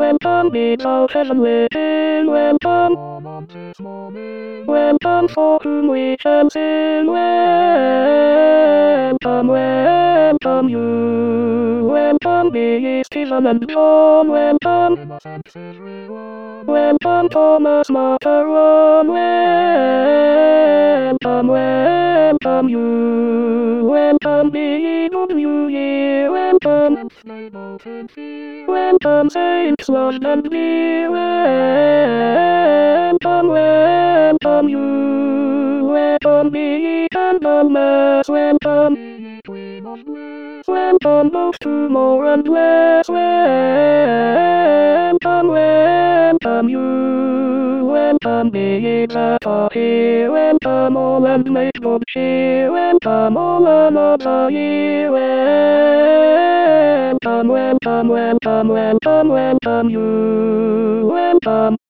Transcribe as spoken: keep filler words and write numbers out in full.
Welcome, because heaven within. Welcome. Welcome for whom we can sing. Welcome, welcome you. Welcome me, Stephen and John. Welcome. Welcome Thomas Macaron. Welcome, welcome you. Welcome me, good new year. Welcome. Welcome saints lost and dear. Welcome, welcome you. Welcome me, candle mass. Welcome. Welcome both to more and less. Welcome, welcome you. Welcome me that are here. Welcome all and make good cheer. Welcome all another year. Welcome, welcome, welcome, welcome, welcome you. Welcome.